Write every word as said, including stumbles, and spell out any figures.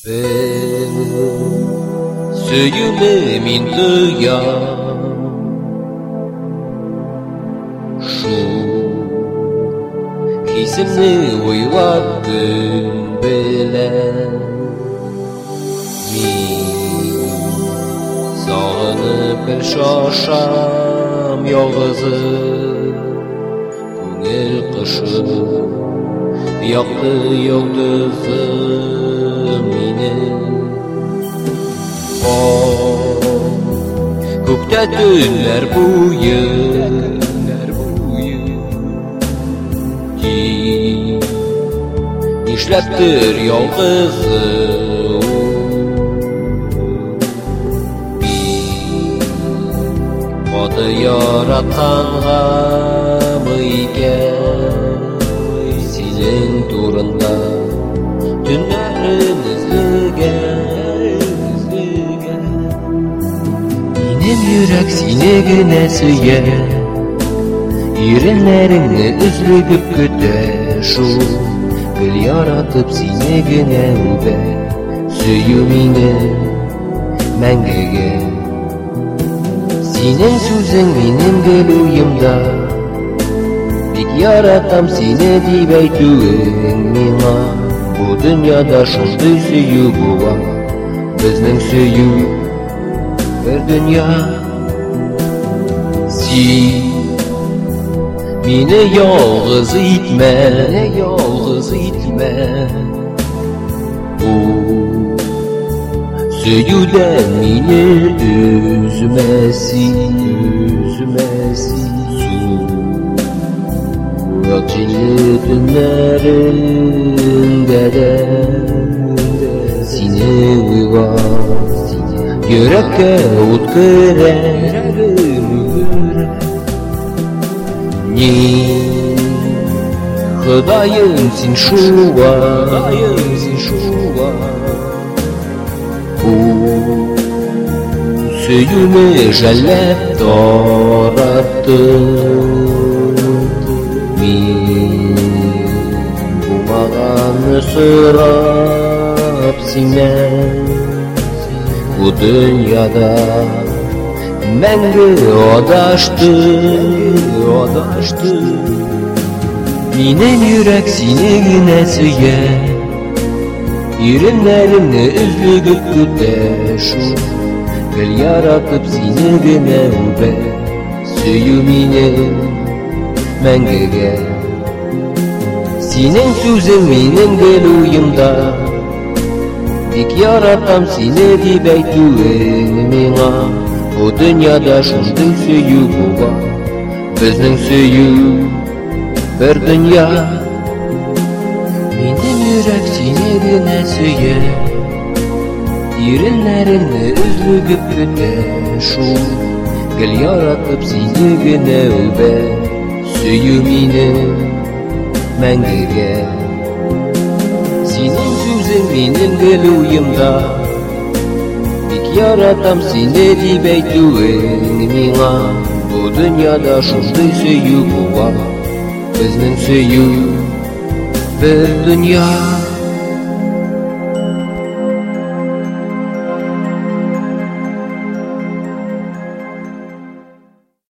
Сөюле мин тоям шул хисемне уйлап күн белән мин сагынып бер шашам ялгызым күңел кышып якты йолдызым минем Күктә төнләр буе Нишләптер ялгызым Каты яратканга икән Синең турында төннәрен эзләгән Минем йөрәк сине генә сөя Иреннәреңне өзлегеп көтә шул Гел яратып сине генә үбә Сөю мине мәңгегә Синең сүзең минем гел уемда Бик яратам сине дип әйтүең миңа Бу дөньяда шундый сөю була Безнең сөю Бер дөнья Син Мине ялгыз итмә, ялгыз итмә Бу сөюдән мине үзмә син, үзмә син Суык җилле төннәрендә дә Сине уйлап Йөрәккә ут керә Ни Ходаем син шула Бу сөюне жәлләп таратты Мин булмаганны сорап синнән Bu dünyada мәңгі адашты, адашты Минем йөрәк сине генә сөя Иреннәремне өзлегеп көтә шул Гел яратып сине генә үбә Сөю мине мәңгегә Синең сүзең минем гел уемда Бик яратам сине дип әйтүең миңа Бу дөньяда шундый сөю була Безнең сөю бер дөнья Минем йөрәк сине генә сөя Иреннәреңне өзлегеп көтә шул Гел яратып сине генә үбә Сөю мине мәңгегә Синең сүзең минем гел уемда Бик яратам сине дип әйтүең миңа Бу дөньяда шундый сөю була Безнең сөю бер дөнья